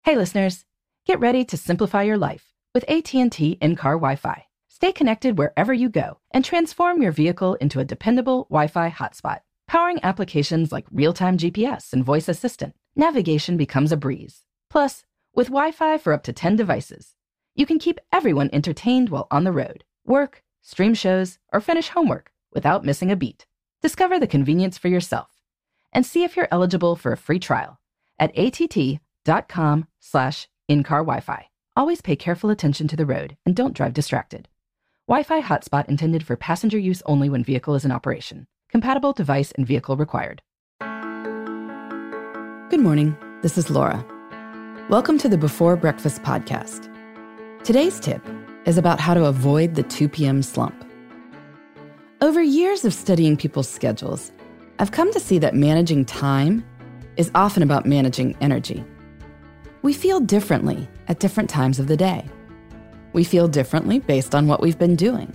Hey listeners, get ready to simplify your life with AT&T in-car Wi-Fi. Stay connected wherever you go and transform your vehicle into a dependable Wi-Fi hotspot. Powering applications like real-time GPS and voice assistant, navigation becomes a breeze. Plus, with Wi-Fi for up to 10 devices, you can keep everyone entertained while on the road, work, stream shows, or finish homework without missing a beat. Discover the convenience for yourself and see if you're eligible for a free trial at att.com/in-car Wi-Fi. Always pay careful attention to the road and don't drive distracted. Wi-Fi hotspot intended for passenger use only when vehicle is in operation. Compatible device and vehicle required. Good morning. This is Laura. Welcome to the Before Breakfast podcast. Today's tip is about how to avoid the 2 p.m. slump. Over years of studying people's schedules, I've come to see that managing time is often about managing energy. We feel differently at different times of the day. We feel differently based on what we've been doing.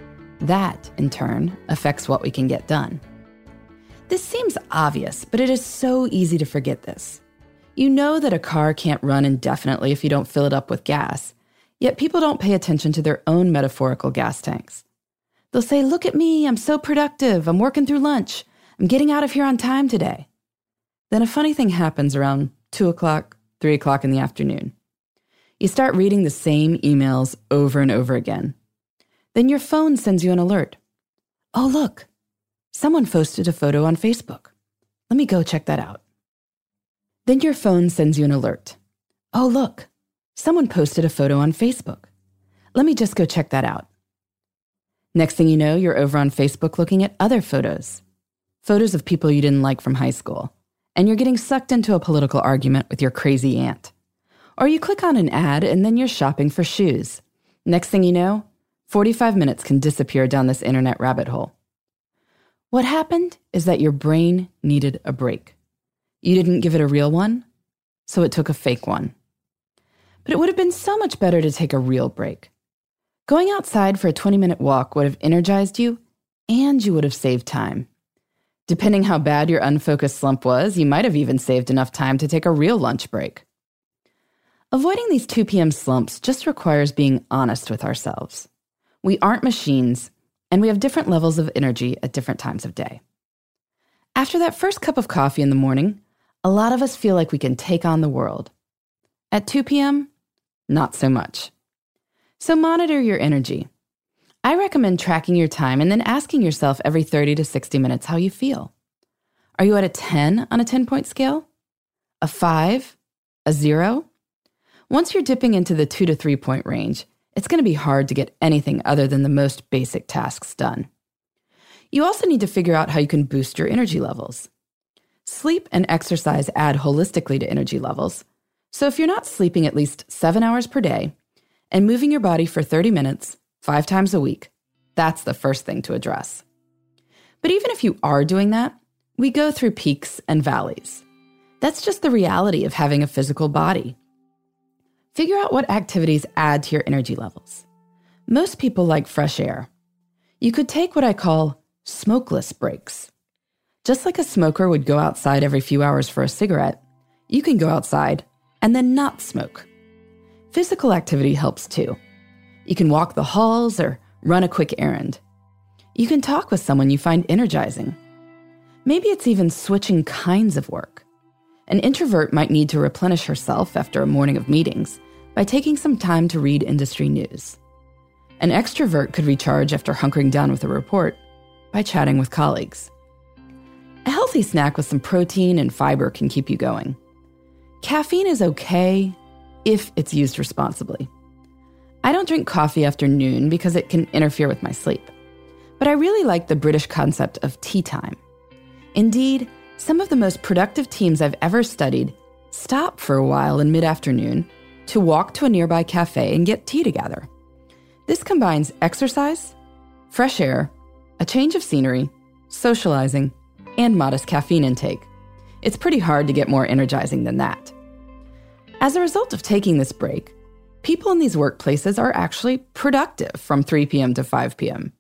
That, in turn, affects what we can get done. This seems obvious, but it is so easy to forget this. You know that a car can't run indefinitely if you don't fill it up with gas, yet people don't pay attention to their own metaphorical gas tanks. They'll say, "Look at me, I'm so productive, I'm working through lunch, I'm getting out of here on time today." Then a funny thing happens around 2 o'clock, 3 o'clock in the afternoon. You start reading the same emails over and over again. Then your phone sends you an alert. "Oh, look, someone posted a photo on Facebook. Let me go check that out." Then your phone sends you an alert. "Oh, look, someone posted a photo on Facebook. Let me just go check that out." Next thing you know, you're over on Facebook looking at other photos. Photos of people you didn't like from high school. And you're getting sucked into a political argument with your crazy aunt. Or you click on an ad and then you're shopping for shoes. Next thing you know, 45 minutes can disappear down this internet rabbit hole. What happened is that your brain needed a break. You didn't give it a real one, so it took a fake one. But it would have been so much better to take a real break. Going outside for a 20-minute walk would have energized you, and you would have saved time. Depending how bad your unfocused slump was, you might have even saved enough time to take a real lunch break. Avoiding these 2 p.m. slumps just requires being honest with ourselves. We aren't machines, and we have different levels of energy at different times of day. After that first cup of coffee in the morning, a lot of us feel like we can take on the world. At 2 p.m., not so much. So monitor your energy. I recommend tracking your time and then asking yourself every 30 to 60 minutes how you feel. Are you at a 10 on a 10-point scale? A 5? A 0? Once you're dipping into the 2 to 3 point range, it's going to be hard to get anything other than the most basic tasks done. You also need to figure out how you can boost your energy levels. Sleep and exercise add holistically to energy levels. So if you're not sleeping at least 7 hours per day and moving your body for 30 minutes, 5 times a week, that's the first thing to address. But even if you are doing that, we go through peaks and valleys. That's just the reality of having a physical body. Figure out what activities add to your energy levels. Most people like fresh air. You could take what I call smokeless breaks. Just like a smoker would go outside every few hours for a cigarette, you can go outside and then not smoke. Physical activity helps too. You can walk the halls or run a quick errand. You can talk with someone you find energizing. Maybe it's even switching kinds of work. An introvert might need to replenish herself after a morning of meetings by taking some time to read industry news. An extrovert could recharge after hunkering down with a report by chatting with colleagues. A healthy snack with some protein and fiber can keep you going. Caffeine is okay if it's used responsibly. I don't drink coffee after noon because it can interfere with my sleep. But I really like the British concept of tea time. Indeed, some of the most productive teams I've ever studied stop for a while in mid-afternoon to walk to a nearby cafe and get tea together. This combines exercise, fresh air, a change of scenery, socializing, and modest caffeine intake. It's pretty hard to get more energizing than that. As a result of taking this break, people in these workplaces are actually productive from 3 p.m. to 5 p.m.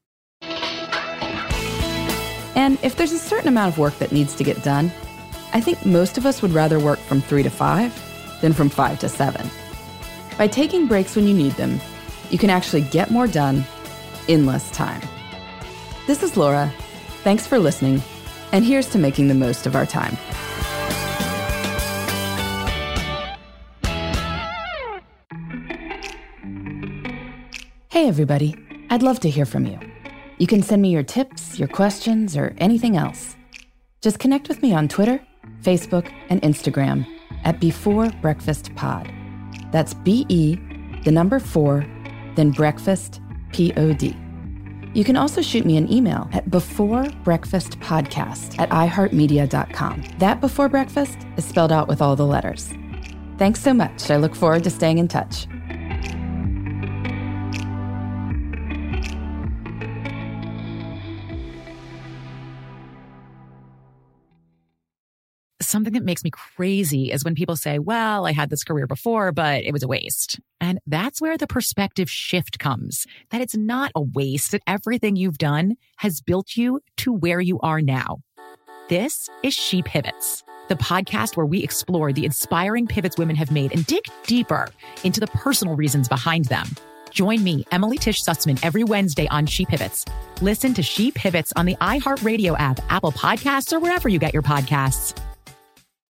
And if there's a certain amount of work that needs to get done, I think most of us would rather work from 3 to 5 than from 5 to 7. By taking breaks when you need them, you can actually get more done in less time. This is Laura. Thanks for listening, and here's to making the most of our time. Hey everybody, I'd love to hear from you. You can send me your tips, your questions, or anything else. Just connect with me on Twitter, Facebook, and Instagram at Before Breakfast Pod. That's BE4, then breakfast, POD. You can also shoot me an email at beforebreakfastpodcast@iheartmedia.com. That Before Breakfast is spelled out with all the letters. Thanks so much. I look forward to staying in touch. Something that makes me crazy is when people say, well, I had this career before, but it was a waste. And that's where the perspective shift comes, that it's not a waste, that everything you've done has built you to where you are now. This is She Pivots, the podcast where we explore the inspiring pivots women have made and dig deeper into the personal reasons behind them. Join me, Emily Tish Sussman, every Wednesday on She Pivots. Listen to She Pivots on the iHeartRadio app, Apple Podcasts, or wherever you get your podcasts.